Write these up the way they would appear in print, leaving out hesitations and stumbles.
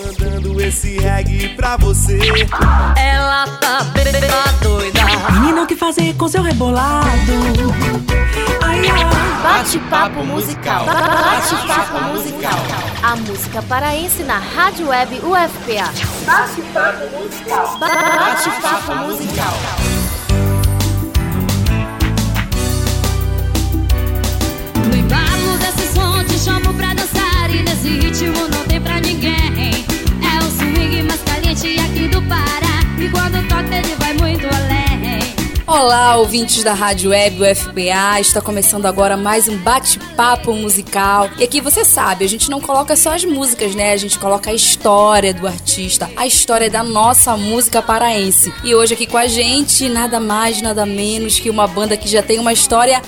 Mandando esse reggae pra você. Ela tá doida. Menina, o que fazer com seu rebolado? Ai, ai. Bate-papo musical. Bate-papo musical. A música paraense na Rádio Web UFPA. Bate-papo musical. Bate-papo musical. No embalo desse som te chamo pra dançar e nesse ritmo não tem pra ninguém. É o swing mais caliente aqui do Pará e quando toca ele vai muito além. Olá, ouvintes da Rádio Web UFPA, está começando agora mais um bate-papo musical. E aqui você sabe, a gente não coloca só as músicas, né? A gente coloca a história do artista, a história da nossa música paraense. E hoje aqui com a gente, nada mais, nada menos que uma banda que já tem uma história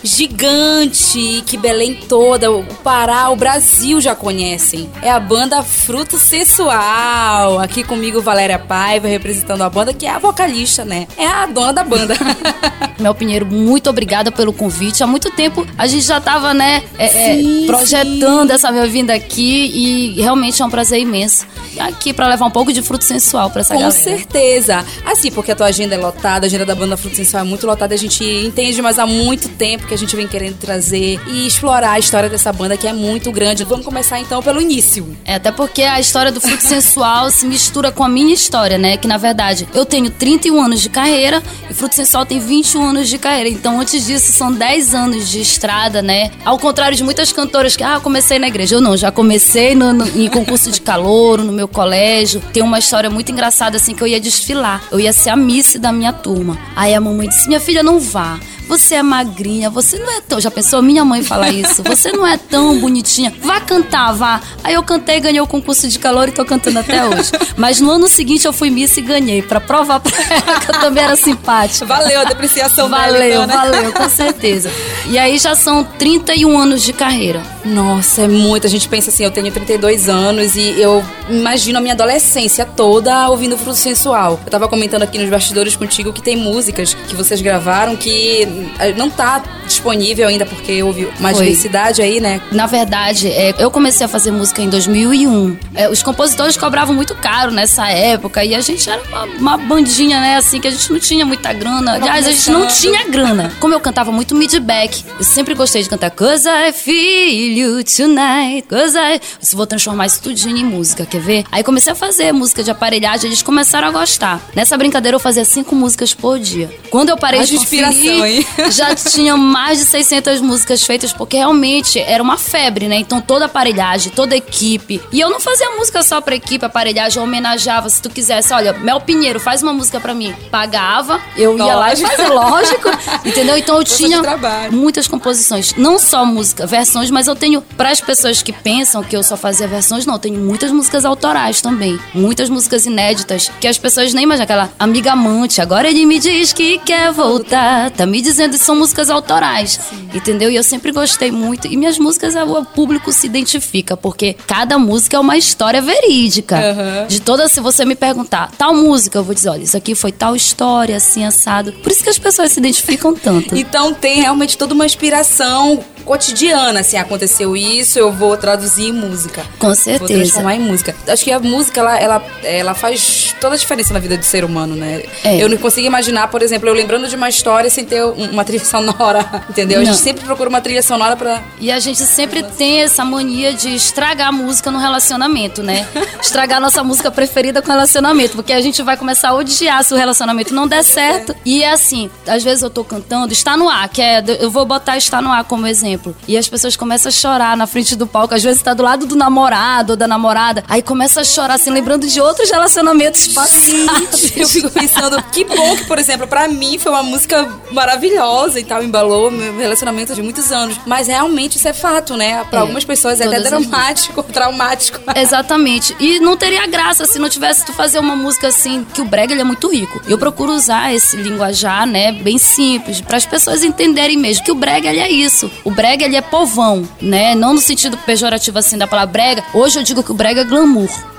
gigante, que Belém toda, o Pará, o Brasil já conhecem. É a banda Fruto Sensual. Aqui comigo Valéria Paiva, representando a banda, que é a vocalista, né? É a dona da banda. Mel Pinheiro, muito obrigada pelo convite. Há muito tempo a gente já estava, né, projetando essa minha vinda aqui e realmente é um prazer imenso aqui para levar um pouco de Fruto Sensual para essa galera. Com certeza. Assim, porque a tua agenda é lotada, a agenda da banda Fruto Sensual é muito lotada, a gente entende, mas há muito tempo que a gente vem querendo trazer e explorar a história dessa banda, que é muito grande. Vamos começar então pelo início. Até porque a história do Fruto Sensual se mistura com a minha história, né? Que na verdade eu tenho 31 anos de carreira e Fruto Sensual tem 21 anos de carreira. Então antes disso são 10 anos de estrada, né? Ao contrário de muitas cantoras que, eu comecei na igreja. Eu não, já comecei em concurso de calouro, no meu colégio. Tem uma história muito engraçada assim, que eu ia desfilar. Eu ia ser a Miss da minha turma. Aí a mamãe disse, minha filha, não vá. Você é magrinha, você não é tão... Já pensou minha mãe falar isso? Você não é tão bonitinha. Vá cantar, vá. Aí eu cantei, ganhei o concurso de calor e tô cantando até hoje. Mas no ano seguinte eu fui Miss e ganhei, pra provar pra ela que eu também era simpática. Valeu a depreciação dela, então, né? Valeu, com certeza. E aí já são 31 anos de carreira. Nossa, é muito. A gente pensa assim, eu tenho 32 anos e eu imagino a minha adolescência toda ouvindo Fruto Sensual. Eu tava comentando aqui nos bastidores contigo que tem músicas que vocês gravaram que não tá disponível ainda porque houve mais diversidade aí, né? Na verdade, eu comecei a fazer música em 2001. Os compositores cobravam muito caro nessa época e a gente era uma bandinha, né? Assim, que a gente não tinha muita grana. Aliás, a gente não tinha grana. Como eu cantava muito mid-back, eu sempre gostei de cantar Cause I feel you tonight, cause I... Vou transformar isso tudinho em música, quer ver? Aí comecei a fazer música de aparelhagem, eles começaram a gostar. Nessa brincadeira eu fazia 5 músicas por dia. Quando eu parei de conferir, já tinha mais de 600 músicas feitas, porque realmente era uma febre, né? Então toda aparelhagem, toda equipe. E eu não fazia música só pra equipe, aparelhagem, eu homenageava. Se tu quisesse, olha, Mel Pinheiro, faz uma música pra mim. Pagava, eu ia lá e fazia, lógico. Entendeu? Então eu tinha muitas composições. Não só música, versões, mas eu tenho, pras pessoas que pensam que eu só fazia versões, não, eu tenho muitas músicas autorais também. Muitas músicas inéditas, que as pessoas nem imaginam. Aquela amiga amante, agora ele me diz que quer voltar. Tá me dizendo que são músicas autorais. Sim. Entendeu? E eu sempre gostei muito. E minhas músicas, o público se identifica, porque cada música é uma história verídica. Uhum. De toda, se você me perguntar, tal música, eu vou dizer, olha, isso aqui foi tal história, assim, assado. Por isso que as pessoas se identificam tanto. Então tem realmente toda uma inspiração cotidiana, assim, aconteceu isso, eu vou traduzir em música. Com certeza. Vou transformar em música. Acho que a música, ela faz toda a diferença na vida do ser humano, né? Eu não consigo imaginar, por exemplo, eu lembrando de uma história sem ter uma trilha sonora, entendeu? Não. A gente sempre procura uma trilha sonora pra... E a gente sempre tem essa mania de estragar a música no relacionamento, né? Estragar a nossa música preferida com relacionamento, porque a gente vai começar a odiar se o relacionamento não der certo. E é assim, às vezes eu tô cantando, Está no Ar, eu vou botar Está no Ar como exemplo. E as pessoas começam a chorar na frente do palco. Às vezes tá do lado do namorado ou da namorada. Aí começa a chorar, assim, lembrando de outros relacionamentos passados. Eu fico pensando, que bom que, por exemplo, pra mim foi uma música maravilhosa e tal, embalou meu relacionamento de muitos anos. Mas realmente isso é fato, né? Pra algumas pessoas é até dramático, traumático. Exatamente. E não teria graça se não tivesse tu fazer uma música assim, que o brega, ele é muito rico. Eu procuro usar esse linguajar, né, bem simples, para as pessoas entenderem mesmo que o brega, ele é isso. O brega, ele é povão, né? Não no sentido pejorativo assim da palavra brega. Hoje eu digo que o brega é glamour.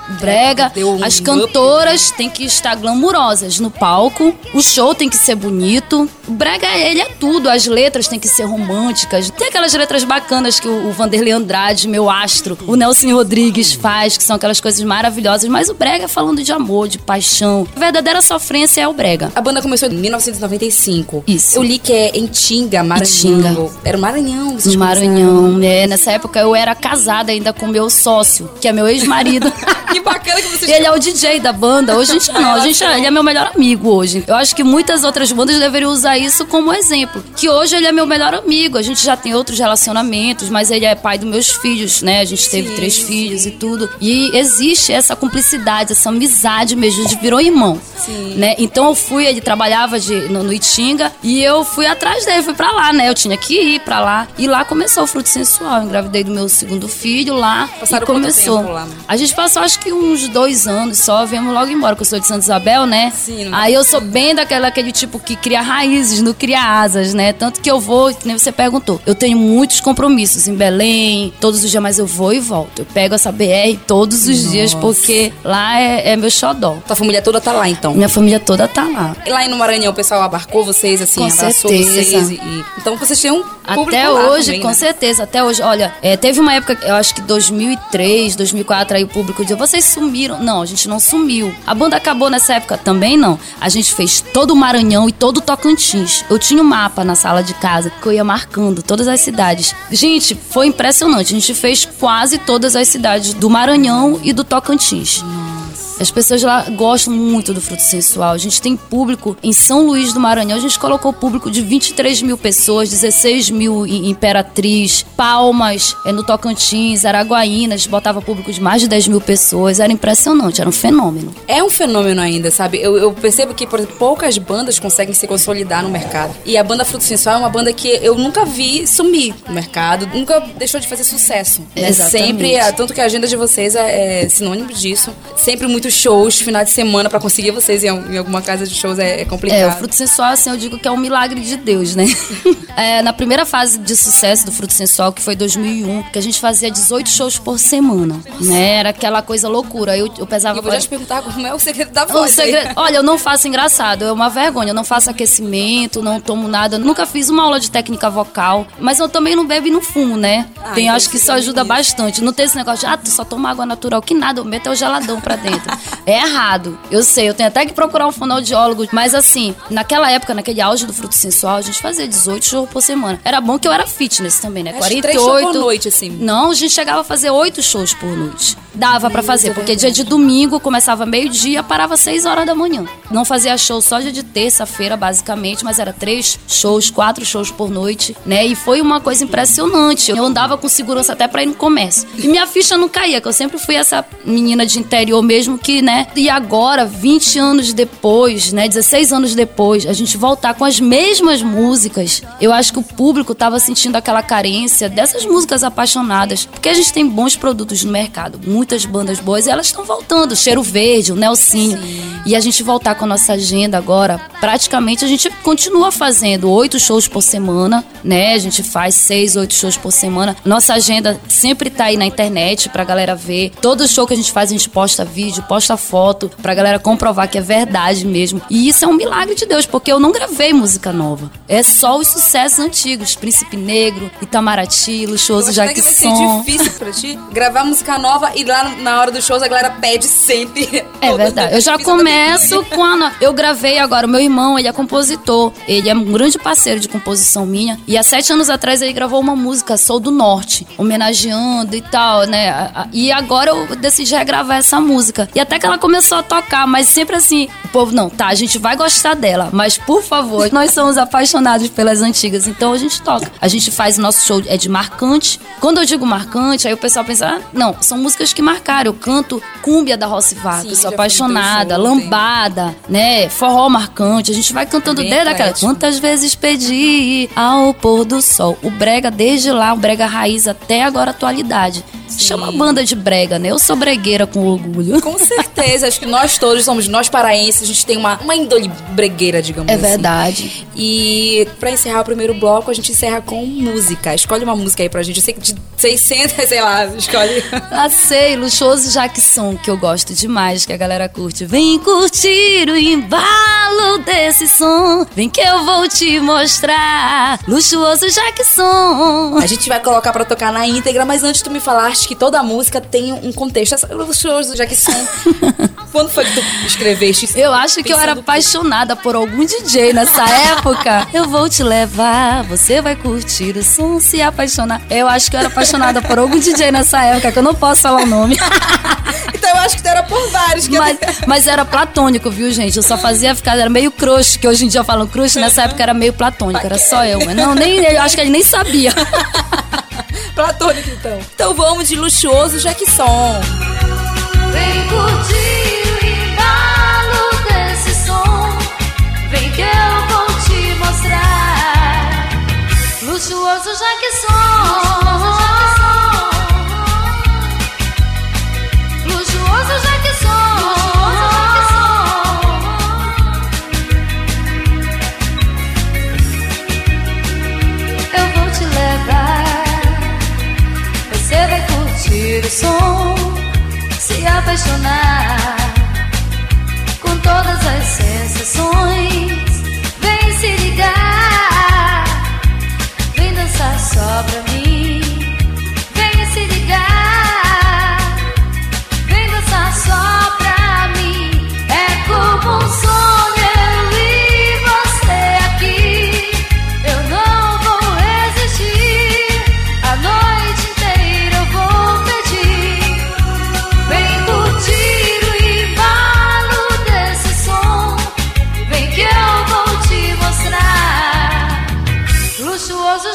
Brega, as cantoras têm que estar glamurosas no palco, o show tem que ser bonito. O brega, ele é tudo, as letras têm que ser românticas. Tem aquelas letras bacanas que o Vanderlei Andrade, meu astro, o Nelson Rodrigues faz, que são aquelas coisas maravilhosas, mas o brega é falando de amor, de paixão. A verdadeira sofrência é o brega. A banda começou em 1995. Isso. Eu li que é em Tinga, Maranhão. Era o Maranhão. No Maranhão, nessa época eu era casada ainda com meu sócio, que é meu ex-marido. Que bacana que você... Ele é o DJ da banda. Hoje ele é meu melhor amigo hoje. Eu acho que muitas outras bandas deveriam usar isso como exemplo. Que hoje ele é meu melhor amigo. A gente já tem outros relacionamentos, mas ele é pai dos meus filhos, né? A gente teve 3 filhos e tudo. E existe essa cumplicidade, essa amizade mesmo. A gente virou irmão. Sim. Né? Então eu fui, ele trabalhava no Itinga e eu fui atrás dele, fui pra lá, né? Eu tinha que ir pra lá. E lá começou o Fruto Sensual. Eu engravidei do meu segundo filho lá. Passaram e começou. Quanto tempo lá? A gente passou acho que uns 2 anos só, viemos logo embora, porque eu sou de Santa Isabel, né? Sim, aí eu sou bem daquele tipo que cria raízes, não cria asas, né? Tanto que eu vou, que nem você perguntou, eu tenho muitos compromissos em Belém, todos os dias, mas eu vou e volto. Eu pego essa BR todos os dias, porque lá é meu xodó. Tua família toda tá lá, então? Minha família toda tá lá. E lá no Maranhão o pessoal abarcou vocês, assim, com abraçou certeza. vocês então vocês têm um público até lá hoje, também, com né? certeza, até hoje. Olha, teve uma época, eu acho que 2003, 2004, aí o público dizia, vocês sumiram. Não, a gente não sumiu. A banda acabou nessa época também, não. A gente fez todo o Maranhão e todo o Tocantins. Eu tinha um mapa na sala de casa que eu ia marcando todas as cidades. Gente, foi impressionante. A gente fez quase todas as cidades do Maranhão e do Tocantins. As pessoas lá gostam muito do Fruto Sensual. A gente tem público em São Luís do Maranhão. A gente colocou público de 23 mil pessoas, 16 mil em Imperatriz, Palmas, no Tocantins, Araguaínas, botava público de mais de 10 mil pessoas. Era impressionante, era um fenômeno. É um fenômeno ainda, sabe? Eu percebo que, por exemplo, poucas bandas conseguem se consolidar no mercado. E a banda Fruto Sensual é uma banda que eu nunca vi sumir no mercado, nunca deixou de fazer sucesso. É sempre, tanto que a agenda de vocês é sinônimo disso. Sempre muito shows, final de semana, pra conseguir vocês em alguma casa de shows é complicado. O Fruto Sensual, assim, eu digo que é um milagre de Deus, né? Na primeira fase de sucesso do Fruto Sensual, que foi 2001, que a gente fazia 18 shows por semana, né? Era aquela coisa loucura. Eu pesava... E eu vou já te perguntar como é o segredo da voz. Olha, eu não faço engraçado, é uma vergonha. Eu não faço aquecimento, não tomo nada. Nunca fiz uma aula de técnica vocal, mas eu também não bebo e não fumo, né? Acho que isso ajuda bastante. Não tem esse negócio de, tu só toma água natural, que nada, eu meto o geladão pra dentro. É errado, eu sei, eu tenho até que procurar um fonoaudiólogo, mas assim, naquela época, naquele auge do Fruto Sensual, a gente fazia 18 shows por semana. Era bom que eu era fitness também, né? 48 3 shows por noite, assim. Não, a gente chegava a fazer 8 shows por noite. Dava pra fazer, porque dia de domingo começava meio-dia, parava 6 horas da manhã. Não fazia show só dia de terça-feira, basicamente, mas era 3 shows, 4 shows por noite, né? E foi uma coisa impressionante. Eu andava com segurança até pra ir no comércio. E minha ficha não caía, que eu sempre fui essa menina de interior mesmo que, né? E agora, 20 anos depois, né? 16 anos depois, a gente voltar com as mesmas músicas, eu acho que o público tava sentindo aquela carência dessas músicas apaixonadas, porque a gente tem bons produtos no mercado, muitas bandas boas, e elas estão voltando. Cheiro Verde, o Nelsinho. E a gente voltar com a nossa agenda agora, praticamente a gente continua fazendo 8 shows por semana, né? A gente faz 6, 8 shows por semana. Nossa agenda sempre tá aí na internet pra galera ver. Todo show que a gente faz, a gente posta vídeo, posta foto, pra galera comprovar que é verdade mesmo. E isso é um milagre de Deus, porque eu não gravei música nova. É só os sucessos antigos. Príncipe Negro, Itamaraty, Luxuoso Jackson. Vai ser difícil pra ti gravar música nova e lá na hora dos shows a galera pede sempre. É verdade. Eu já começo quando... Eu gravei agora, o meu irmão, ele é compositor. Ele é um grande parceiro de composição minha. E há 7 anos atrás ele gravou uma música, Sou do Norte, homenageando e tal, né? E agora eu decidi regravar essa música. E até que ela começou a tocar, mas sempre assim, o povo, não, tá, a gente vai gostar dela, mas por favor, nós somos apaixonados pelas antigas, então a gente toca. A gente faz o nosso show, é de marcante. Quando eu digo marcante, aí o pessoal pensa, não, são músicas que marcaram. Eu canto Cúmbia da Rossivaca, eu sou apaixonada, Lambada, né, forró marcante, a gente vai cantando desde aquela. Quantas vezes pedi ao pôr do sol. O brega, desde lá, o brega raiz até agora a atualidade. Chama a banda de brega, né? Eu sou bregueira com orgulho. Com certeza, acho que nós todos somos, nós paraenses, a gente tem uma índole bregueira, digamos assim. É verdade. E pra encerrar o primeiro bloco, a gente encerra com música. Escolhe uma música aí pra gente. Eu sei que de 600, sei lá, escolhe. Sei, Luxuoso Jackson, que eu gosto demais, que a galera curte. Vem curtir o embalo desse som, vem que eu vou te mostrar. Luxuoso Jackson. A gente vai colocar pra tocar na íntegra, mas antes tu me falaste que toda música tem um contexto. Luxuoso Jackson. Quando foi que tu escreveste isso? Eu acho que eu era apaixonada por algum DJ nessa época. Eu vou te levar, você vai curtir o som, se apaixonar. Eu acho que eu era apaixonada por algum DJ nessa época, que eu não posso falar o nome. Então eu acho que tu era por vários. Mas era platônico, viu, gente? Eu só fazia ficar, era meio crush, que hoje em dia falam crush, nessa época era meio platônico, era só eu. Mas não, eu acho que ele nem sabia. Platônico, então. Então vamos de Luxuoso Jackson. Vem curtir o embalo desse som, vem que eu vou te mostrar. Luxuoso Jackson. Luxuoso Jackson. Eu vou te levar, você vai curtir o som, se apaixonar com todas as sensações. Vem se ligar, vem dançar só pra mim. Vem se ligar, vem dançar só pra mim. É como um sonho eu e você aqui. Eu não vou resistir, a noite inteira eu vou pedir. Vem curtir o embalo desse som, vem que eu vou te mostrar. Luxuoso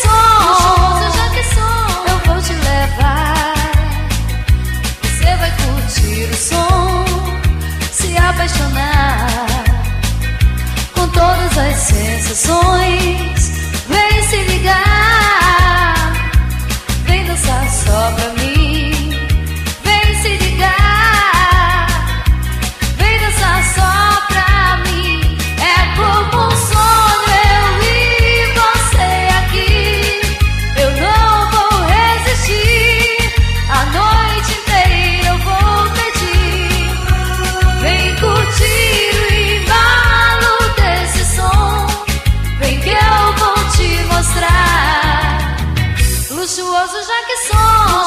Jackson, eu vou te levar. Você vai curtir o som, se apaixonar com todas as sensações. Vem se ligar, vem dançar só pra mim. Vem se ligar, vem dançar só pra mim. É como um sonho eu e você aqui. Eu não vou resistir, a noite inteira eu vou pedir. Vem curtir o embalo desse som, vem que eu vou te mostrar. Luxuoso Jackson.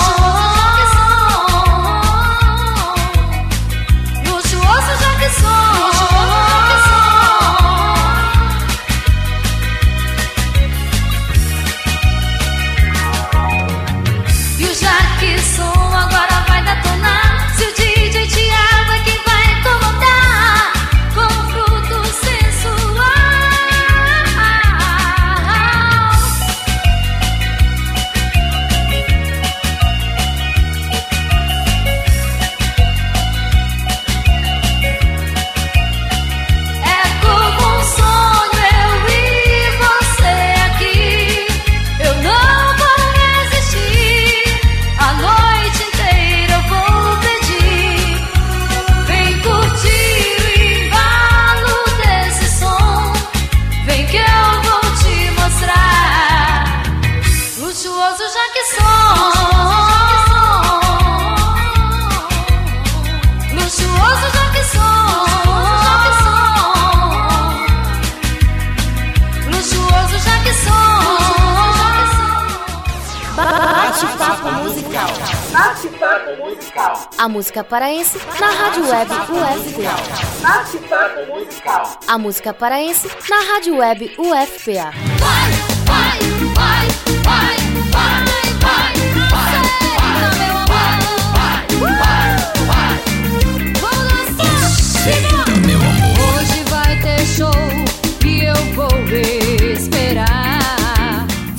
Luxuoso Jackson. E o Jackson agora vai detonar. Se o DJ Thiago é quem vai comandar, com um fruto sensual. É como um sonho eu e você aqui. Eu não vou resistir, a noite inteira eu vou pedir. Vem curtir o embalo desse som, vem que eu vou te mostrar. Luxuoso Jackson. Luxuoso Jackson. Luxuoso Jackson. Bate-papo musical. A música paraense na Rádio Web UFPA. A música paraense na Rádio Web UFPA. Vai, vai, vai, vai, vai, vai, vai, aceita, meu amor. Hoje vai ter show e eu vou esperar. Voltamos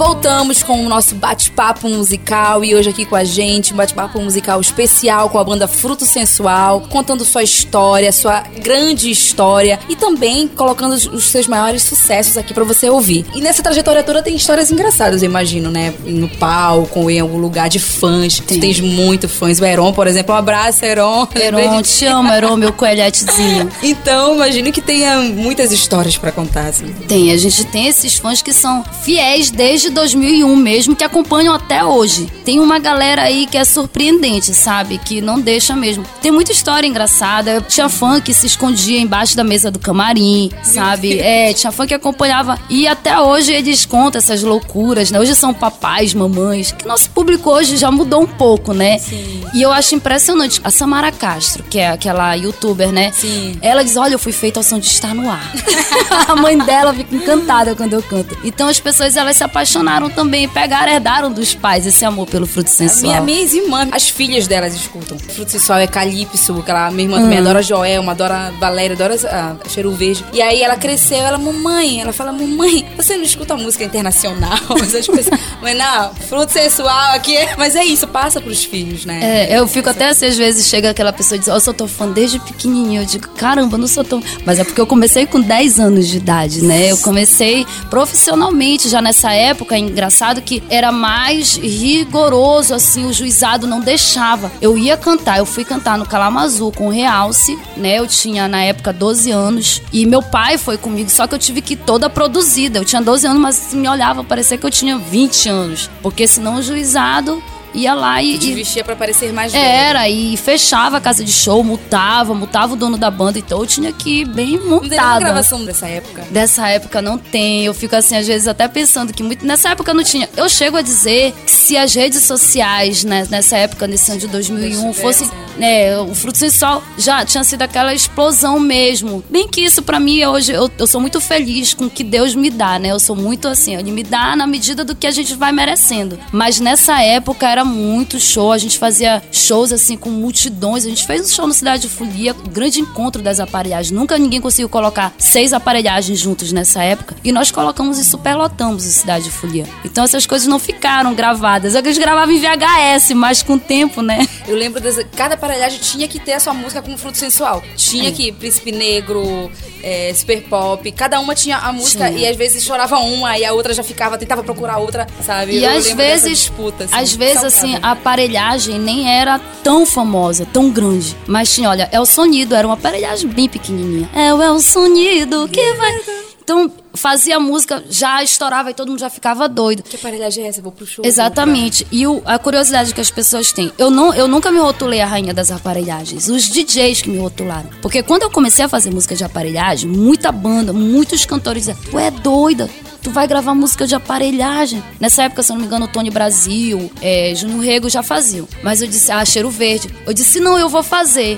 Voltamos com o nosso bate-papo musical e hoje aqui com a gente, um bate-papo musical especial com a banda Fruto Sensual, contando sua história, sua grande história e também colocando os seus maiores sucessos aqui pra você ouvir. E nessa trajetória toda tem histórias engraçadas, eu imagino, né? No palco ou em algum lugar de fãs. Tu tens muito fãs. O Heron, por exemplo, um abraço, Heron. Heron, te amo, Heron, meu coelhetezinho. Então, imagino que tenha muitas histórias pra contar, assim. Tem, a gente tem esses fãs que são fiéis desde 2001 mesmo, que acompanham até hoje. Tem uma galera aí que é surpreendente, sabe? Que não deixa mesmo. Tem muita história engraçada. Eu tinha fã que se escondia embaixo da mesa do camarim, sabe? Tinha fã que acompanhava. E até hoje eles contam essas loucuras, né? Hoje são papais, mamães. Que nosso público hoje já mudou um pouco, né? Sim. E eu acho impressionante. A Samara Castro, que é aquela youtuber, né? Sim. Ela diz, olha, eu fui feita ao som de estar no ar. A mãe dela fica encantada quando eu canto. Então as pessoas, elas se apaixonaram também, herdaram dos pais esse amor pelo Fruto Sensual. Minhas irmãs, as filhas delas escutam. Fruto Sensual é Calypso, aquela minha irmã também adora Joelma, adora Valéria, adora Cheiro Verde. E aí ela cresceu, ela fala, mamãe, você não escuta música internacional? Essas coisas. Mas não, Fruto Sensual aqui mas é isso, passa pros filhos, né? Eu fico até assim, às vezes chega aquela pessoa e diz, eu sou teu fã desde pequenininho. Eu digo, caramba, não sou tão... Mas é porque eu comecei com 10 anos de idade, né? Eu comecei profissionalmente já nessa época. É engraçado que era mais rigoroso, assim, o juizado não deixava. Eu fui cantar no Kalamazoo com o Realce, né? Eu tinha, na época, 12 anos. E meu pai foi comigo, só que eu tive que ir toda produzida. Eu tinha 12 anos, mas me olhava, parecia que eu tinha 20 anos. Porque senão o juizado ia lá e vestia pra parecer mais velho. Era, e fechava a casa de show, multava o dono da banda, então eu tinha que ir bem montada. Não tem nenhuma gravação dessa época? Dessa época não tem, eu fico assim, às vezes até pensando que nessa época não tinha. Eu chego a dizer que se as redes sociais, né, nessa época, nesse ano de 2001, fosse, né, o Fruto Sensual já tinha sido aquela explosão mesmo. Bem que isso pra mim, hoje, eu sou muito feliz com o que Deus me dá, né, eu sou muito assim, Ele me dá na medida do que a gente vai merecendo. Mas nessa época era muito show, a gente fazia shows assim com multidões, a gente fez um show no Cidade de Folia, o grande encontro das aparelhagens, nunca ninguém conseguiu colocar 6 aparelhagens juntos nessa época, e nós colocamos e superlotamos o Cidade de Folia. Então essas coisas não ficaram gravadas, eles gravavam em VHS, mas com o tempo, né? Eu lembro, cada aparelhagem tinha que ter a sua música com Fruto Sensual, tinha que Príncipe Negro, Super Pop, cada uma tinha a música e às vezes chorava uma e a outra já ficava, tentava procurar outra, sabe? E às vezes, disputa, assim, às vezes assim, a aparelhagem nem era tão famosa, tão grande, mas tinha, olha, El Sonido era uma aparelhagem bem pequenininha. É o El Sonido que vai... Então, fazia música, já estourava e todo mundo já ficava doido. Que aparelhagem é essa? Eu vou pro show. Exatamente. E a curiosidade que as pessoas têm, eu nunca me rotulei a rainha das aparelhagens, os DJs que me rotularam. Porque quando eu comecei a fazer música de aparelhagem, muita banda, muitos cantores diziam, tu é doida, tu vai gravar música de aparelhagem. Nessa época, se eu não me engano, o Tony Brasil, Júnior Rego já faziam. Mas eu disse, Cheiro Verde. Eu disse, não, eu vou fazer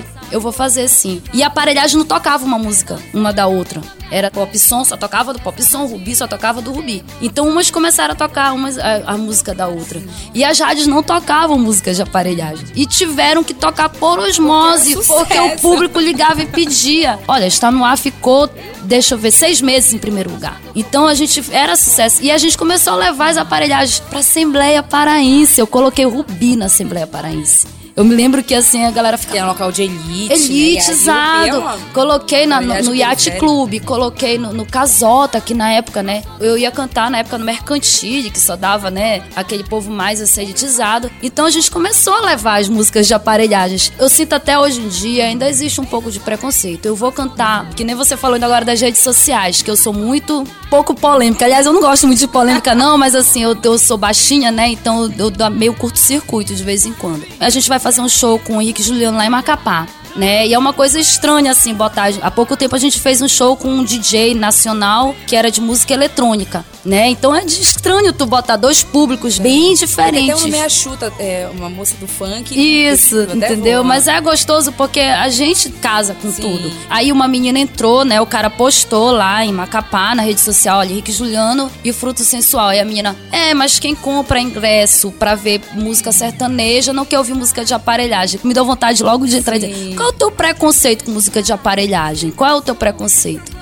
sim. E a aparelhagem não tocava uma música, uma da outra. Era pop som, só tocava do pop som, Rubi só tocava do Rubi. Então umas começaram a tocar a música da outra. E as rádios não tocavam músicas de aparelhagem. E tiveram que tocar por osmose, porque o público ligava e pedia. Olha, Está no Ar ficou, deixa eu ver, 6 meses em primeiro lugar. Então a gente era sucesso. E a gente começou a levar as aparelhagens pra Assembleia Paraense. Eu coloquei Rubi na Assembleia Paraense. Eu me lembro que assim a galera ficava... Tem um local de elite. Elite, exato. Coloquei no Yacht Club, coloquei no Casota, que na época, né? Eu ia cantar na época no Mercantile, que só dava, né? Aquele povo mais assim, elitizado. Então a gente começou a levar as músicas de aparelhagens. Eu sinto até hoje em dia, ainda existe um pouco de preconceito. Eu vou cantar, que nem você falou ainda agora das redes sociais, que eu sou muito pouco polêmica. Aliás, eu não gosto muito de polêmica não, mas assim, eu sou baixinha, né? Então eu dou meio curto-circuito de vez em quando. A gente vai fazer um show com o Henrique e Juliano lá em Macapá, né? E é uma coisa estranha, assim, botar... Há pouco tempo a gente fez um show com um DJ nacional que era de música eletrônica, né? Então é estranho tu botar 2 públicos bem diferentes. Tem uma meia chuta, uma moça do funk. Isso, entendeu? Mas é gostoso porque a gente casa com tudo. Aí uma menina entrou, né? O cara postou lá em Macapá, na rede social, olha, Henrique Juliano e o Fruto Sensual. E a menina, mas quem compra ingresso pra ver música sertaneja não quer ouvir música de aparelhagem. Me deu vontade logo de entrar e dizer, qual é o teu preconceito com música de aparelhagem? Qual é o teu preconceito?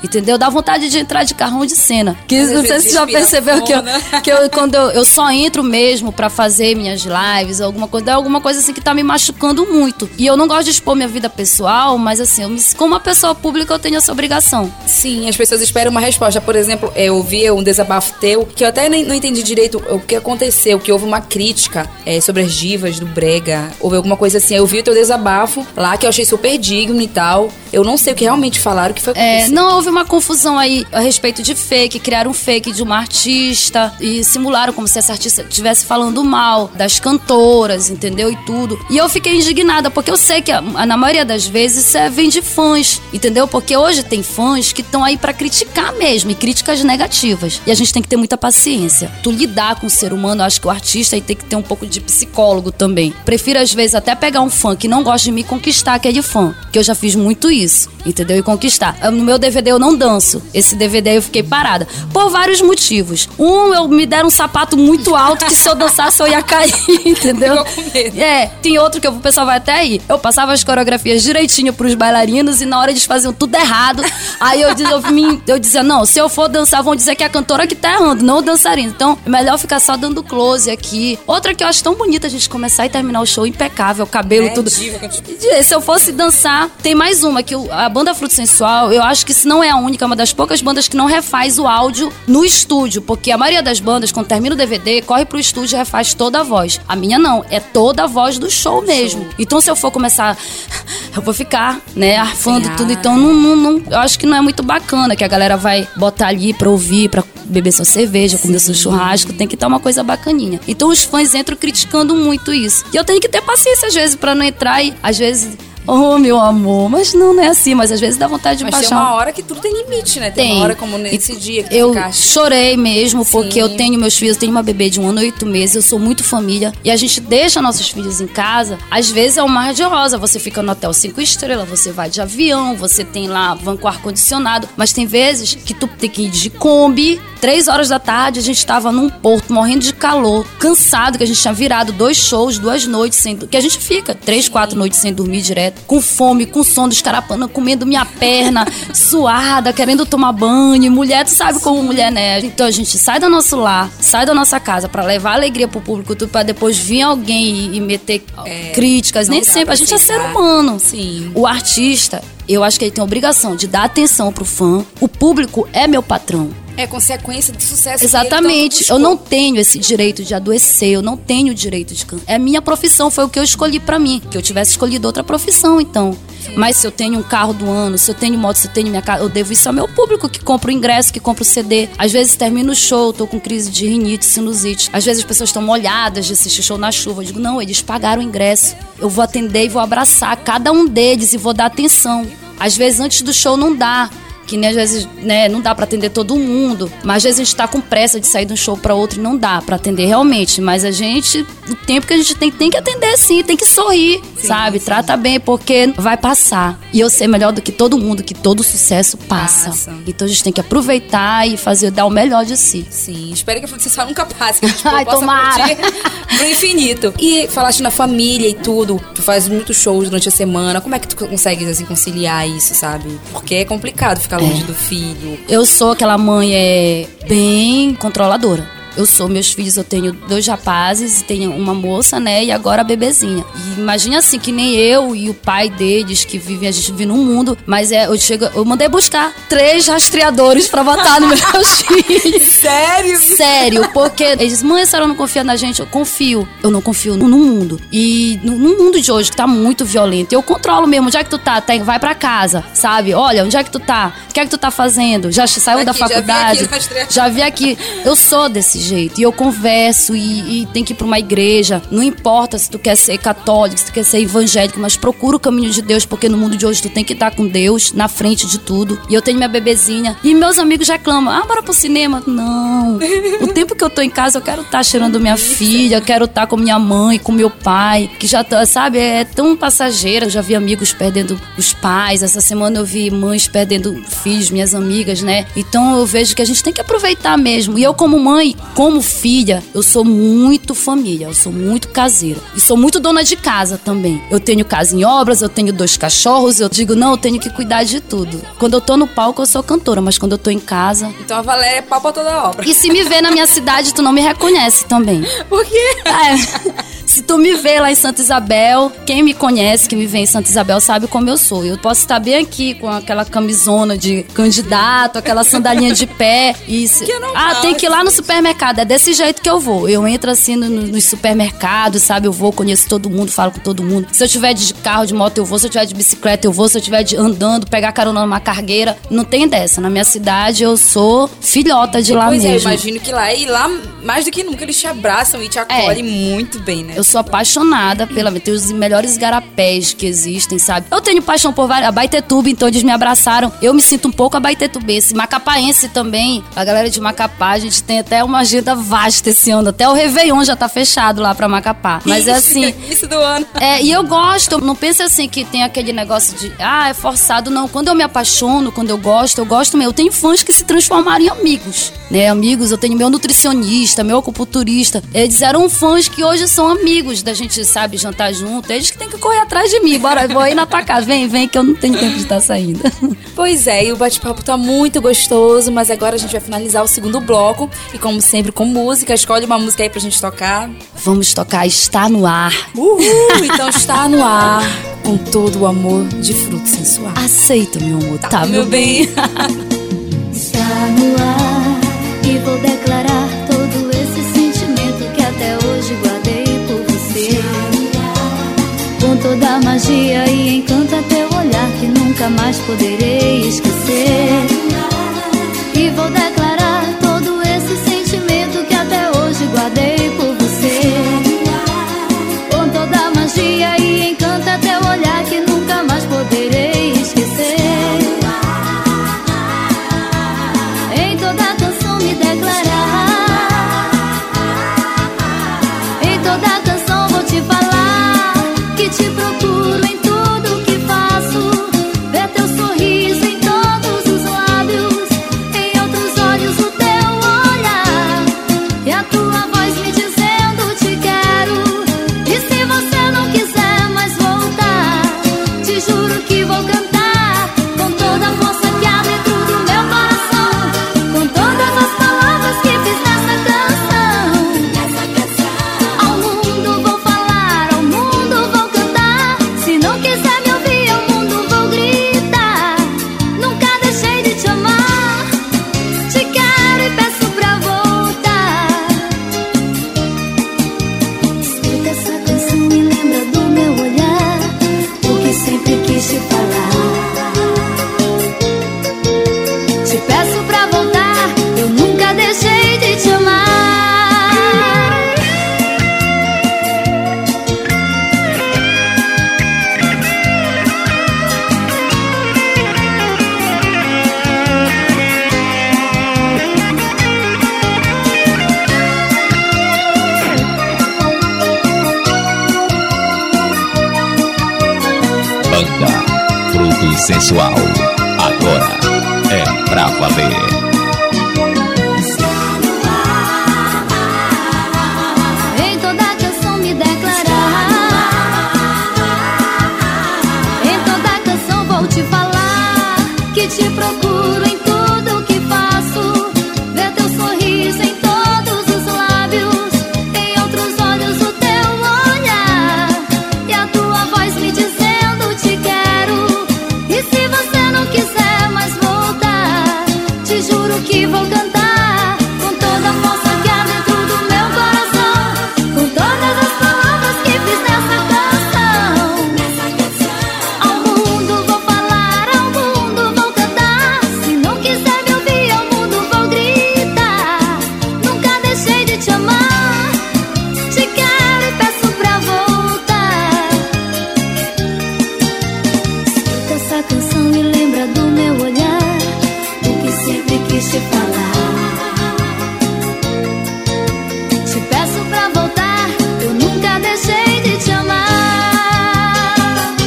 entendeu? Dá vontade de entrar de carrão de cena. Que não sei se você já percebeu quando eu só entro mesmo pra fazer minhas lives, alguma coisa assim que tá me machucando muito. E eu não gosto de expor minha vida pessoal, mas assim, como uma pessoa pública eu tenho essa obrigação. Sim, as pessoas esperam uma resposta. Por exemplo, eu ouvi um desabafo teu, que eu até não entendi direito o que aconteceu, que houve uma crítica sobre as divas do brega, houve alguma coisa assim. Eu vi o teu desabafo lá, que eu achei super digno e tal. Eu não sei o que realmente falaram, o que foi acontecido. Não, houve uma confusão aí a respeito de fake, criaram um fake de uma artista e simularam como se essa artista estivesse falando mal das cantoras, entendeu? E tudo. E eu fiquei indignada, porque eu sei que na maioria das vezes isso vem de fãs, entendeu? Porque hoje tem fãs que estão aí pra criticar mesmo, e críticas negativas. E a gente tem que ter muita paciência. Tu lidar com o ser humano, eu acho que o artista aí tem que ter um pouco de psicólogo também. Prefiro às vezes até pegar um fã que não gosta de me conquistar aquele fã, que eu já fiz muito isso, entendeu? E conquistar. No meu DVD eu não danço. Esse DVD eu fiquei parada. Por vários motivos. Me deram um sapato muito alto que se eu dançasse eu ia cair, entendeu? Tem outro que o pessoal vai até aí. Eu passava as coreografias direitinho pros bailarinos e na hora eles faziam tudo errado. Aí eu dizia, não, se eu for dançar vão dizer que é a cantora que tá errando, não o dançarino. Então, é melhor ficar só dando close aqui. Outra que eu acho tão bonita a gente começar e terminar o show impecável, cabelo, tudo. Se eu fosse dançar, tem mais uma, que a banda Fruto Sensual, eu acho que se não é a única, é uma das poucas bandas que não refaz o áudio no estúdio, porque a maioria das bandas, quando termina o DVD, corre pro estúdio e refaz toda a voz. A minha não, é toda a voz do show mesmo. Então se eu for começar, eu vou ficar, né, arfando tudo, então não, eu acho que não é muito bacana, que a galera vai botar ali pra ouvir, pra beber sua cerveja, comer seu churrasco, tem que estar uma coisa bacaninha. Então os fãs entram criticando muito isso. E eu tenho que ter paciência às vezes pra não entrar e às vezes... Oh, meu amor, mas não é assim, mas às vezes dá vontade de baixar. Mas tem uma hora que tudo tem limite, né? Tem uma hora como nesse dia que eu chorei mesmo, porque eu tenho meus filhos, eu tenho uma bebê de 1 ano e 8 meses, eu sou muito família, e a gente deixa nossos filhos em casa, às vezes é um mar de rosa, você fica no hotel 5 estrelas, você vai de avião, você tem lá van com ar-condicionado, mas tem vezes que tu tem que ir de Kombi, 3 horas da tarde, a gente tava num porto, morrendo de calor, cansado, que a gente tinha virado 2 shows, 2 noites, que a gente fica 3, 4 noites sem dormir direto, com fome, com sono dos carapanas, comendo minha perna, suada, querendo tomar banho. Mulher, tu sabe como mulher, né? Então a gente sai do nosso lar, sai da nossa casa pra levar alegria pro público, tudo, pra depois vir alguém e meter críticas. Nem sempre, a gente é ser humano. Sim. O artista, eu acho que ele tem a obrigação de dar atenção pro fã. O público é meu patrão. É consequência do sucesso. Exatamente. Eu não tenho esse direito de adoecer, eu não tenho o direito de cantar. É a minha profissão, foi o que eu escolhi pra mim. Que eu tivesse escolhido outra profissão, então. Sim. Mas se eu tenho um carro do ano, se eu tenho moto, se eu tenho minha casa, eu devo isso ao meu público que compra o ingresso, que compra o CD. Às vezes termino o show, tô com crise de rinite, sinusite. Às vezes as pessoas estão molhadas de assistir show na chuva. Eu digo, não, eles pagaram o ingresso. Eu vou atender e vou abraçar cada um deles e vou dar atenção. Às vezes antes do show não dá. Que nem às vezes, né, não dá pra atender todo mundo, mas às vezes a gente tá com pressa de sair de um show pra outro e não dá pra atender realmente, mas a gente, o tempo que a gente tem que atender sim, tem que sorrir, sim, sabe? Sim. Trata bem, porque vai passar. E eu sei melhor do que todo mundo que todo sucesso passa. Então a gente tem que aproveitar e dar o melhor de si. Sim, espero que a Fruto Sensual nunca passe, que a gente possa tomara. curtir pro infinito. E falaste na família e tudo, tu faz muitos shows durante a semana, como é que tu consegues assim conciliar isso, sabe? Porque é complicado ficar longe do filho. Eu sou aquela mãe bem controladora. Eu sou, meus filhos, eu tenho 2 rapazes, tenho uma moça, né, e agora a bebezinha. E imagina assim, que nem eu e o pai deles, que vivem, a gente vive num mundo, mas eu mandei buscar 3 rastreadores pra botar nos meus filhos. Sério? Sério, porque eles dizem, mãe, a senhora não confia na gente? Eu confio. Eu não confio no mundo. E no mundo de hoje, que tá muito violento, eu controlo mesmo. Onde é que tu tá? Vai pra casa, sabe? Olha, onde é que tu tá? O que é que tu tá fazendo? Já saiu da faculdade? Já vi aqui. Eu sou desse jeito. E eu converso e tem que ir pra uma igreja. Não importa se tu quer ser católico, se tu quer ser evangélico, mas procura o caminho de Deus, porque no mundo de hoje tu tem que estar com Deus na frente de tudo. E eu tenho minha bebezinha. E meus amigos reclamam, bora pro cinema? Não. O tempo que eu tô em casa, eu quero estar cheirando minha filha, eu quero estar com minha mãe, com meu pai, que já tá, sabe, é tão passageira. Eu já vi amigos perdendo os pais. Essa semana eu vi mães perdendo filhos, minhas amigas, né? Então eu vejo que a gente tem que aproveitar mesmo. E eu, como mãe, como filha, eu sou muito família, eu sou muito caseira. E sou muito dona de casa também. Eu tenho casa em obras, eu tenho 2 cachorros, eu digo, não, eu tenho que cuidar de tudo. Quando eu tô no palco, eu sou cantora, mas quando eu tô em casa... Então a Valéria é pau pra toda a obra. E se me vê na minha cidade, tu não me reconhece também. Por quê? Se tu me vê lá em Santa Isabel, quem me conhece, que me vê em Santa Isabel, sabe como eu sou. Eu posso estar bem aqui com aquela camisona de candidato, aquela sandalinha de pé. Tem que ir lá no supermercado. É desse jeito que eu vou. Eu entro assim nos supermercados, sabe? Eu vou, conheço todo mundo, falo com todo mundo. Se eu tiver de carro, de moto, eu vou. Se eu tiver de bicicleta, eu vou. Se eu tiver andando, pegar carona numa cargueira. Não tem dessa. Na minha cidade, eu sou filhota de lá mesmo. Pois é, eu imagino que lá, e lá, mais do que nunca, eles te abraçam e te acolhem muito bem, né? Eu sou apaixonada tem os melhores igarapés que existem, sabe? Eu tenho paixão por a Baitetuba, então eles me abraçaram. Eu me sinto um pouco abaitetubense, macapaense também. A galera de Macapá, a gente tem até uma agenda vasta esse ano. Até o Réveillon já tá fechado lá pra Macapá. Mas é assim... Isso do ano. E eu gosto. Não pense assim que tem aquele negócio de... é forçado. Não. Quando eu me apaixono, quando eu gosto mesmo. Eu tenho fãs que se transformaram em amigos, né? Amigos, eu tenho meu nutricionista, meu acupunturista. Eles eram fãs que hoje são amigos da gente, sabe, jantar junto. Eles que tem que correr atrás de mim. Bora, vou aí na tua casa. Vem, que eu não tenho tempo de estar saindo. Pois é, e o bate-papo tá muito gostoso, mas agora a gente vai finalizar o segundo bloco. E como sempre, com música. Escolhe uma música aí pra gente tocar. Vamos tocar Está no Ar. Uhul! Então Está no Ar, com todo o amor de Fruto Sensual. Aceita, meu amor. Tá, meu bem. Está no ar e vou declarar todo esse sentimento que até hoje guardei por você. Com toda a magia e encanto teu olhar que nunca mais poderei esquecer. E vou declarar todo esse sentimento que até hoje guardei por você. Com toda a magia e encanto teu olhar que nunca mais poderei esquecer. Em toda canção me declarar, em toda canção vou te falar que te procuro em tudo que faço. Ver teu sorriso em todos os lábios, em outros olhos o teu olhar, e a tua voz me dizendo te quero. E se você não quiser mais voltar, te juro que vou cantar com toda a força que há dentro do meu coração, com todas as palavras que fiz nessa canção. Ao mundo vou falar, ao mundo vou cantar. Se não quiser me ouvir, ao mundo vou gritar. Nunca deixei de te amar, te quero e peço pra voltar. Escuta essa canção e lembra do meu olhar, o que sempre quis te falar. Te peço pra voltar, eu nunca deixei de te amar. Banda Fruto Sensual. Agora é pra valer. Em toda canção me declarar, em toda canção vou te falar que te procuro em tudo que faço. Ver teu sorriso em todos os lábios, em outros olhos o teu olhar, e a tua voz me dizendo te quero. E se você não quiser mais voltar, te juro que vou cantar com toda a força que há dentro do meu coração, com todas as palavras que fiz nessa canção. Ao mundo vou falar, ao mundo vou cantar. Se não quiser me ouvir, ao mundo vou gritar. Nunca deixei de te amar, te quero e peço pra voltar. Escuta essa canção e lembra do meu olhar, o que sempre quis te falar. Te peço pra voltar, eu nunca deixei de te amar.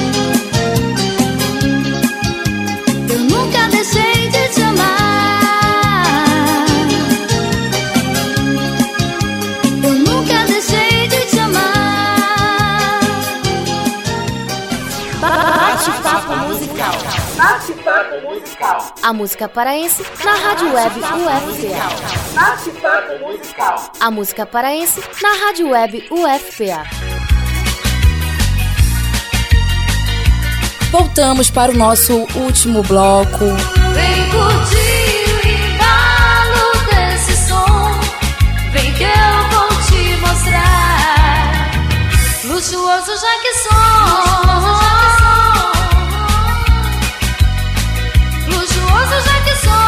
Eu nunca deixei de te amar. Bate-papo musical. A música paraense na Rádio Web UFPA. Bate-papo musical. A música paraense na Rádio Web UFPA. Voltamos para o nosso último bloco. Vem curtir o embalo desse som. Vem que eu vou te mostrar. Luxuoso já que sou. Luxuoso já que sou.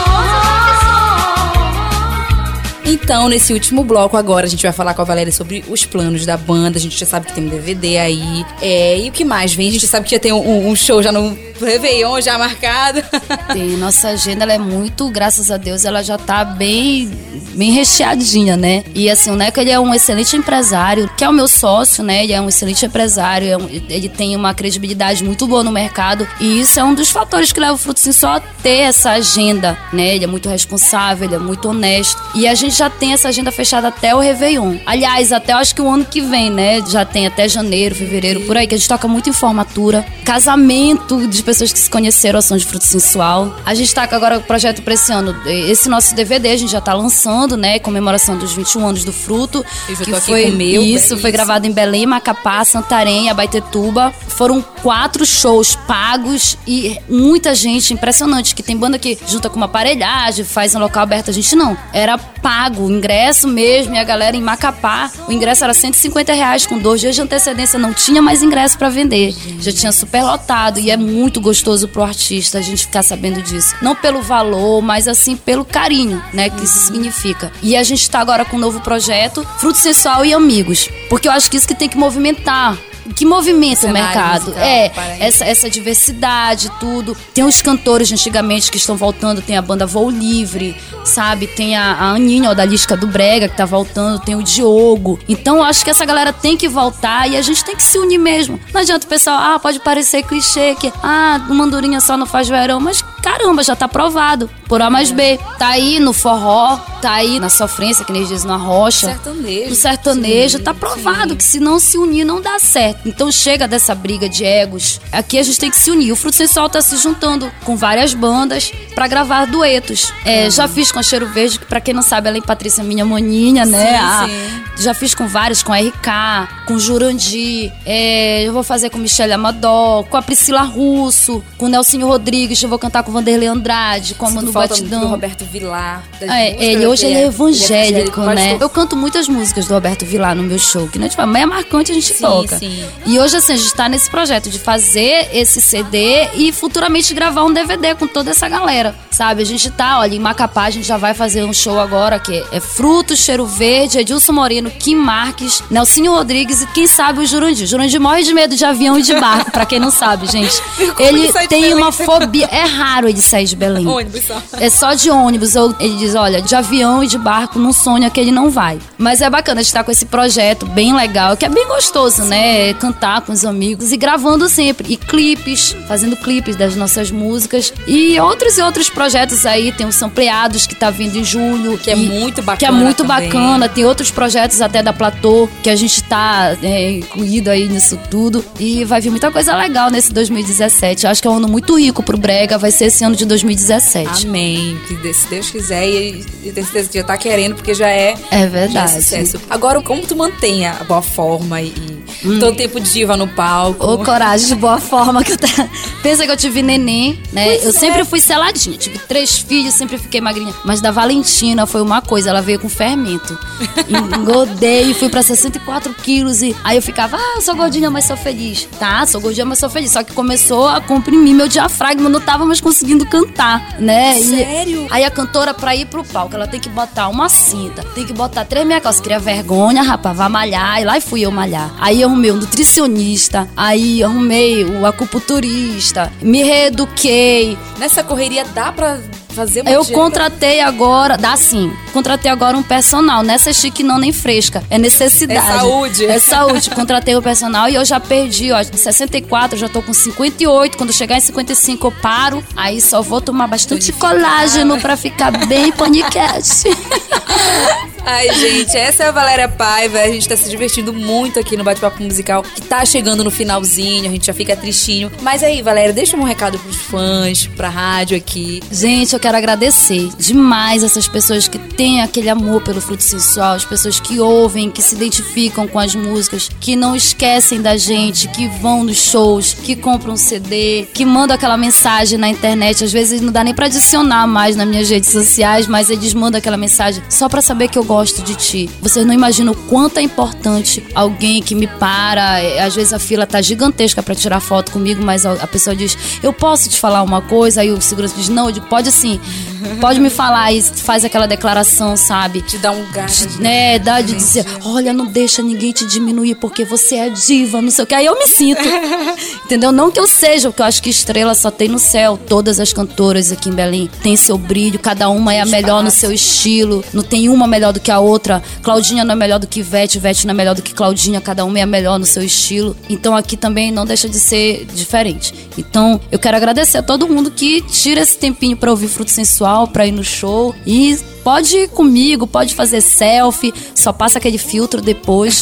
Então, nesse último bloco agora, a gente vai falar com a Valéria sobre os planos da banda. A gente já sabe que tem um DVD aí. E o que mais vem? A gente sabe que já tem um show já no Réveillon, já marcado. Tem, nossa agenda, ela é muito, graças a Deus, ela já tá bem recheadinha, né? E assim, o Neco, ele é um excelente empresário, que é o meu sócio, né? Ele é um excelente empresário, ele tem uma credibilidade muito boa no mercado. E isso é um dos fatores que leva o Fruto Sensual a ter essa agenda, né? Ele é muito responsável, ele é muito honesto. E a gente já tem essa agenda fechada até o Réveillon. Aliás, até eu acho que o ano que vem, né? Já tem até janeiro, fevereiro, por aí, que a gente toca muito em formatura, casamento de pessoas que se conheceram ao som de Fruto Sensual. A gente tá com agora o projeto pra esse ano. Esse nosso DVD a gente já tá lançando, né? Comemoração dos 21 anos do Fruto. Eu já que tô aqui foi com o meu. isso, foi gravado em Belém, Macapá, Santarém, Abaetetuba. Foram 4 shows pagos e muita gente, impressionante, que tem banda que junta com uma aparelhagem, faz um local aberto. A gente não. Era pago, ingresso mesmo, e a galera em Macapá, o ingresso era R$150, com 2 dias de antecedência, não tinha mais ingresso pra vender. Já tinha super lotado, e é muito gostoso pro artista a gente ficar sabendo disso. Não pelo valor, mas assim, pelo carinho, né, que isso significa. E a gente tá agora com um novo projeto, Fruto Sensual e Amigos, porque eu acho que isso que tem que movimentar. Que movimenta o mercado. Essa diversidade, tudo. Tem os cantores de antigamente que estão voltando, tem a banda Voo Livre, sabe? Tem a Aninha, odalisca do Brega, que tá voltando, tem o Diogo. Então, eu acho que essa galera tem que voltar e a gente tem que se unir mesmo. Não adianta o pessoal, pode parecer clichê, que, uma andorinha só não faz verão, mas caramba, já tá provado, por A mais B. Tá aí no forró, tá aí na sofrência, que nem eles dizem, na rocha. Sertanejo. No sertanejo, sim, tá provado que se não se unir, não dá certo. Então chega dessa briga de egos. Aqui a gente tem que se unir. O Fruto Sensual tá se juntando com várias bandas pra gravar duetos. Já fiz com a Cheiro Verde, que pra quem não sabe, ela é Patrícia, minha maninha, né? Sim. Já fiz com vários, com a RK, com Jurandir. Eu vou fazer com Michele Amador, com a Priscila Russo, com o Nelsinho Rodrigues. Eu vou cantar com o Vanderlei Andrade, com a Manu Batidão. Do Roberto Vilar. Ele hoje ele é evangélico, né? Eu canto muitas músicas do Roberto Vilar no meu show, que não é tipo, mas é marcante, a gente toca. Sim. E hoje, assim, a gente tá nesse projeto de fazer esse CD e futuramente gravar um DVD com toda essa galera, sabe? A gente tá, olha, em Macapá, a gente já vai fazer um show agora que é Fruto, Cheiro Verde, Edilson Moreno, Kim Marques, Nelsinho Rodrigues e quem sabe o Jurandir. Jurandir morre de medo de avião e de barco, pra quem não sabe, gente. Ele tem uma fobia, é raro ele sair de Belém. Ônibus só. É só de ônibus. Ele diz, olha, de avião e de barco não sonha que ele não vai. Mas é bacana a gente estar com esse projeto bem legal, que é bem gostoso, né? Cantar com os amigos e gravando sempre. E clipes, fazendo clipes das nossas músicas. E outros projetos aí. Tem o Sampleados, que tá vindo em julho. Que é muito bacana. Que é muito também. bacana. Tem outros projetos até da Platô, que a gente tá incluído aí nisso tudo. E vai vir muita coisa legal nesse 2017. Eu acho que é um ano muito rico pro Brega. Vai ser esse ano de 2017. Amém. Que se Deus quiser, e tenho certeza que já tá querendo, porque já é verdade. Já é sucesso. Agora, como tu mantém a boa forma e todo tempo diva no palco? Ô, coragem, de boa forma. Pensa que eu tive neném, né? Eu sempre fui seladinha. Tive 3 filhos, sempre fiquei magrinha. Mas da Valentina foi uma coisa, ela veio com fermento. Engordei, fui pra 64 quilos. E aí eu ficava, eu sou gordinha, mas sou feliz. Tá, sou gordinha, mas sou feliz. Só que começou a comprimir meu diafragma, não tava mais conseguindo cantar, né? Sério? Aí a cantora, pra ir pro palco, ela tem que botar uma cinta, tem que botar 3 meia calças. Queria vergonha, rapaz, vai malhar. E lá fui eu malhar. Aí eu arrumei um nutricionista, aí arrumei o acupunturista, me reeduquei. Nessa correria dá pra fazer uma Eu dieta? contratei agora, dá sim. Contratei agora um personal. Nessa chique não nem fresca. É necessidade. É saúde. É saúde. Contratei o personal e eu já perdi, ó, de 64, eu já tô com 58. Quando chegar em 55 eu paro. Aí só vou tomar bastante colágeno pra ficar bem paniquete. Ai, gente, essa é a Valéria Paiva. A gente tá se divertindo muito aqui no Bate-Papo Musical, que tá chegando no finalzinho, a gente já fica tristinho. Mas aí, Valéria, deixa um recado pros fãs, pra rádio aqui. Gente, eu quero agradecer demais essas pessoas que têm aquele amor pelo Fruto Sensual, as pessoas que ouvem, que se identificam com as músicas, que não esquecem da gente, que vão nos shows, que compram um CD, que mandam aquela mensagem na internet. Às vezes não dá nem pra adicionar mais nas minhas redes sociais, mas eles mandam aquela mensagem só pra saber que eu gosto de ti. Vocês não imaginam o quanto é importante alguém que me para. Às vezes a fila tá gigantesca pra tirar foto comigo, mas a pessoa diz, eu posso te falar uma coisa? Aí o segurança diz, não, eu digo, pode sim, pode me falar. E faz aquela declaração, sabe? Te dá um gás. Né, dá de dizer, olha, não deixa ninguém te diminuir porque você é diva, não sei o que. Aí eu me sinto, entendeu? Não que eu seja, porque eu acho que estrela só tem no céu. Todas as cantoras aqui em Belém têm seu brilho, cada uma é a melhor no seu estilo, não tem uma melhor do que a outra. Claudinha não é melhor do que Ivete, Ivete não é melhor do que Claudinha, cada uma é a melhor no seu estilo. Então aqui também não deixa de ser diferente. Então eu quero agradecer a todo mundo que tira esse tempinho pra ouvir Fruto Sensual, pra ir no show. E pode ir comigo, pode fazer selfie, só passa aquele filtro depois.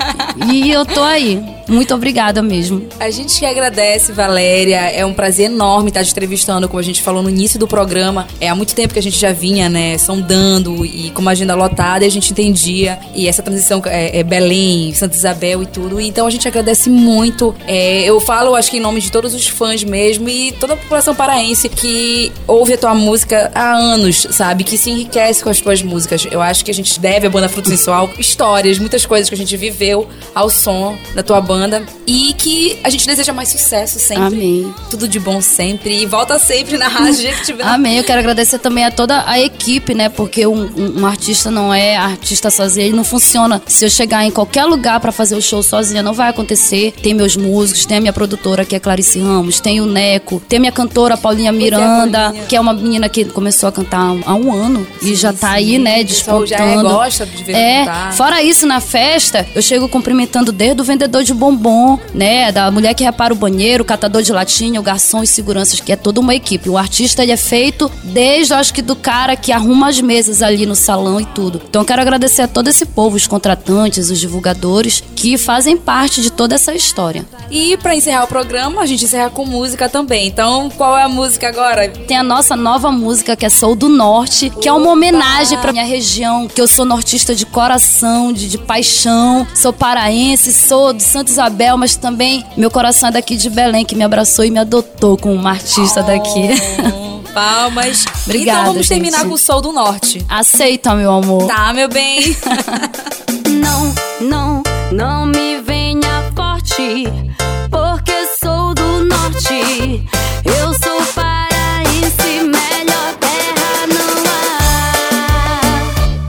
E eu tô aí. Muito obrigada mesmo. A gente que agradece, Valéria. É um prazer enorme estar te entrevistando, como a gente falou no início do programa. Há muito tempo que a gente já vinha, né, sondando e com uma agenda lotada, e a gente entendia. E essa transição é Belém, Santa Isabel e tudo. Então a gente agradece muito. Eu falo, acho que em nome de todos os fãs mesmo e toda a população paraense que ouve a tua música há anos, sabe? Que se enriquece com as tuas músicas. Eu acho que a gente deve à banda Fruto Sensual histórias, muitas coisas que a gente viveu ao som da tua banda. E que a gente deseja mais sucesso sempre. Amém. Tudo de bom sempre. E volta sempre na rádio que tiver. Amém. Eu quero agradecer também a toda a equipe, né? Porque um artista não é artista sozinho. Ele não funciona. Se eu chegar em qualquer lugar pra fazer o show sozinha, não vai acontecer. Tem meus músicos, tem a minha produtora, que é Clarice Ramos, tem o Neco, tem a minha cantora, Paulinha Miranda, que é uma menina que começou a cantar há um ano e já tá aí, né, despontando. Já gosta de ver cantar. Fora isso, na festa, eu chego cumprimentando desde o vendedor de bombom, né, da mulher que repara o banheiro, o catador de latinha, o garçom e seguranças, que é toda uma equipe. O artista, ele é feito desde, acho que, do cara que arruma as mesas ali no salão e tudo. Então eu quero agradecer a todo esse povo, os contratantes, os divulgadores, que fazem parte de toda essa história. E pra encerrar o programa, a gente encerra com música também. Então, qual é a música agora? Tem a nossa nova música, que é Sou do Norte, que é uma homenagem pra minha região, que eu sou nortista de coração, de paixão, sou paraense, sou de Santa Isabel, mas também meu coração é daqui de Belém, que me abraçou e me adotou como uma artista daqui. Palmas. Obrigada, então vamos terminar gente. com o Sou do Norte. Aceita, meu amor. Tá, meu bem. Não me venha forte, porque sou do norte. Eu sou paraense, melhor terra não há.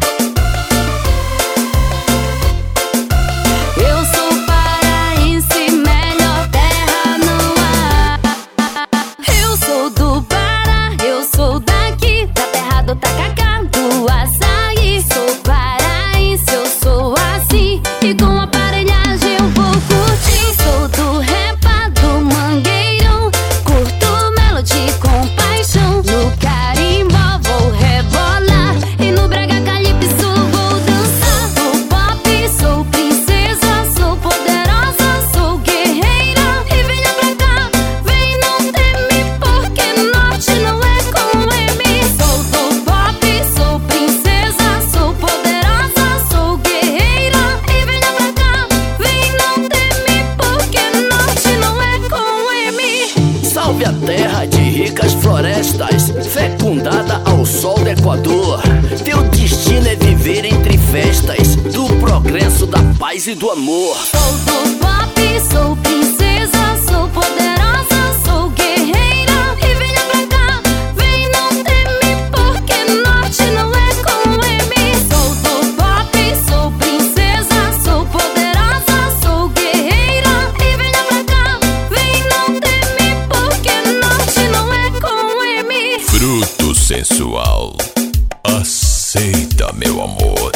Eu sou paraense, melhor terra não há. Eu sou do Pará, eu sou daqui, da terra do tacacá, do açaí. Sou paraense, eu sou assim, e com aparelhagem eu vou curtir. Sou do Repa, do Mangueirão, curto melody com paixão. No carimbó vou rebolar e no brega calypso vou dançar. Do pop sou princesa, sou poderosa, sou guerreira. E venha pra cá, vem, não teme, porque norte não é com M. Sou do pop, sou princesa, sou poderosa, sou guerreira. E venha pra cá, vem, não teme, porque norte não é com M. Salve a terra de ricas florestas, fecundada ao sol do Equador. Teu destino é viver entre festas do progresso, da paz e do amor. Sou do pop, sou princesa, sou poderosa, sou guerreira. E venha pra cá, vem, não teme, porque norte não é com M. Sou do pop, sou princesa, sou poderosa, sou guerreira. E venha pra cá, vem, não teme, porque norte não é com M. Fruto Sensual. Aceita, meu amor.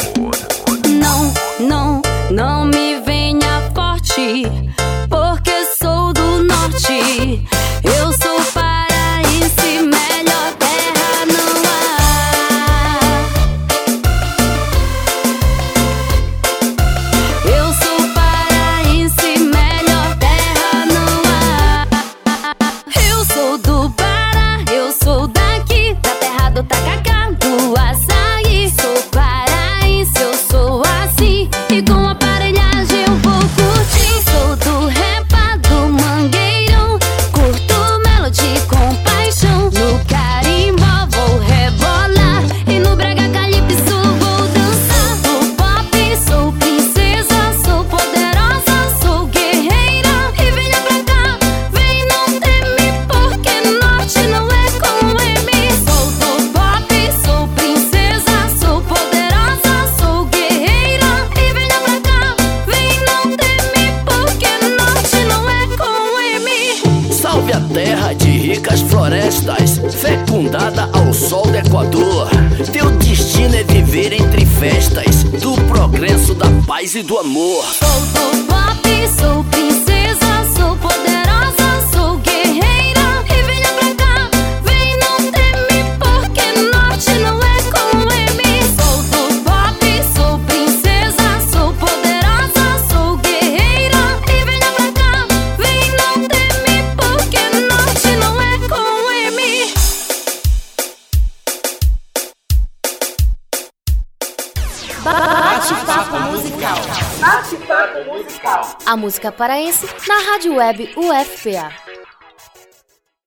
Não me venha forte, porque sou do norte. Eu sou paraense, melhor terra não há. ricas florestas, fecundada ao sol do Equador. Teu destino é viver entre festas do progresso, da paz e do amor. Sou do pop, sou princesa, sou poderosa, sou guerreira. E venha pra cá, vem, não teme, porque norte não é com M. Sou do pop, sou princesa, sou poderosa, sou guerreira. E venha pra cá, vem, não teme, porque norte não é com M. Bate-papo musical. Bate-papo musical. A música paraense na Rádio Web UFPA.